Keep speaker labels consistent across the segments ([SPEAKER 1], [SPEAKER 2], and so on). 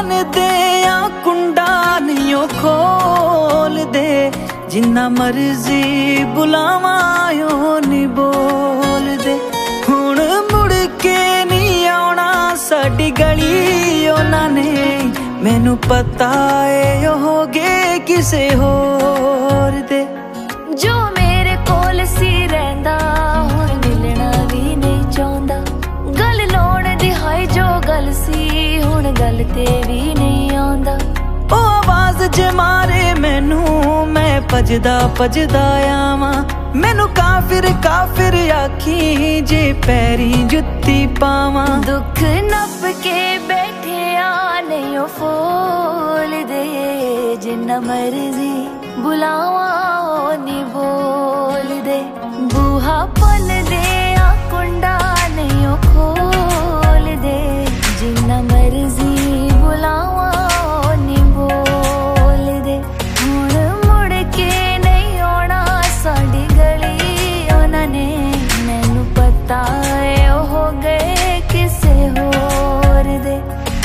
[SPEAKER 1] दे या कुंडा नहीं खोल दे, जिन्ना मर्जी बुलावा ओ नहीं बोल दे। हुण मुड़ के नहीं आउणा साडी गली उन्हां ने, मैनू पता है हो गए किसे होर दे।
[SPEAKER 2] जो मेरे कोल सी रहिंदा हुण मिलना भी नहीं चाहुंदा, गल लाउण दी हाय जो गल सी हुण गल ते भी नहीं आउंदा।
[SPEAKER 1] ओ आवाज जे मारे मैनू मैं भजदा भजदा आवां, मैनू काफिर काफिर आखी जे पैरी जुत्ती पावां।
[SPEAKER 2] दुख नप के बैठे आ नहीं ओ फोल दे, जिन्ना मर्जी बुलावा ओ नी बोल दे। बूहा पन दे आ कुंडा नहीं ओ खोल दे, जिन्ना मर्जी बुलावा ओ नी बोल दे। हुण मुड़ के नहीं आउणा साडी गली उन्हां ने, मैनू पता है हो गए किसे होर दे।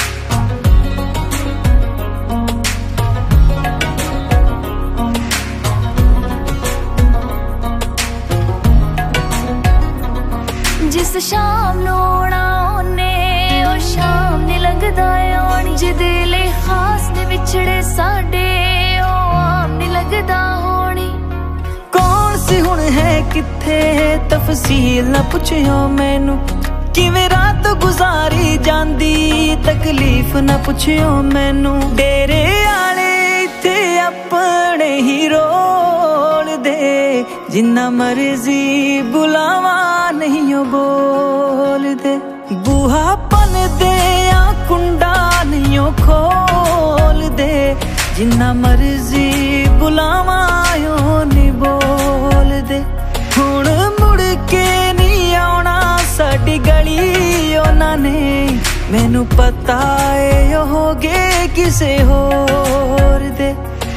[SPEAKER 2] जिस शाम नूं आउणा ओने ओ शाम नी लंघदा आउणी, जिहदे लई खास ने विछड़े साडे ओ आम नी लगदा होणी।
[SPEAKER 1] कौन सी हुण है किथे तफसील ना पुछियो मैनू, किवें रात गुजारी जांदी तकलीफ ना पुछियो मैनू। डेरे आले इत्थे अपने ही रोल दे, जिन्ना मर्जी बुलावा नहीं ओ बोल दे। बूहा पन दे या कुंडा नहीं ओ खोल दे, जिन्ना मर्जी बुलावा ओ नहीं बोल दे। हुण मुड़ के नहीं आउणा साडी गली उन्हां ने, मैनू पता है हो गए किसे होर दे।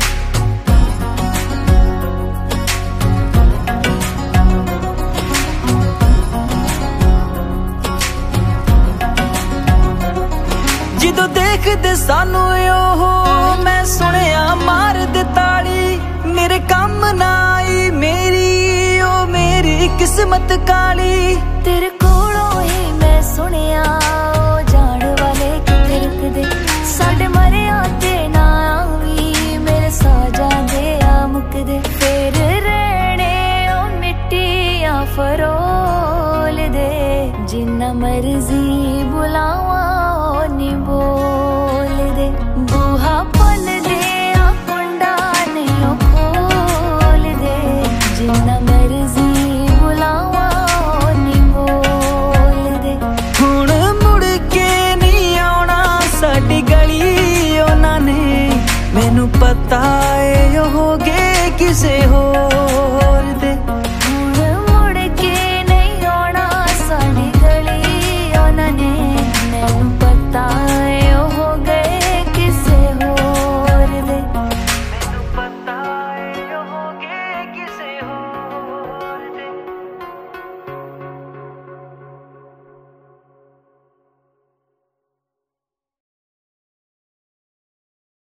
[SPEAKER 1] ਜਦੋਂ ਦੇਖਦੇ ਸਾਨੂੰ ਉਹ ਮੈਂ ਸੁਣਿਆ ਮਾਰ ਦੇ ਤਾੜੀ, ਮੇਰੇ ਕੰਮ ਨਾ ਆਈ ਮੇਰੀ ਉਹ ਮੇਰੀ ਕਿਸਮਤ ਕਾਲੀ।
[SPEAKER 2] तेरे कोलों ही मैं सुनिया ओ जान वाले किथे रुकदे, साडे मरिया ते ना आवी मेरे साजा दे आ मुकदे। फिर रहने ओ मिट्टियां फरोल दे, जिन्ना मर्जी बुलावा ओ नी बोल दे। बूहा पन दे आ कुंडा नहीं ओ खोल दे, जिन्ना मर्जी बुलावा ओ नी बोल दे।
[SPEAKER 1] हुण मुड़ के नहीं आउणा साडी गली उन्हां ने, मैनू पता है हो गए किसे हो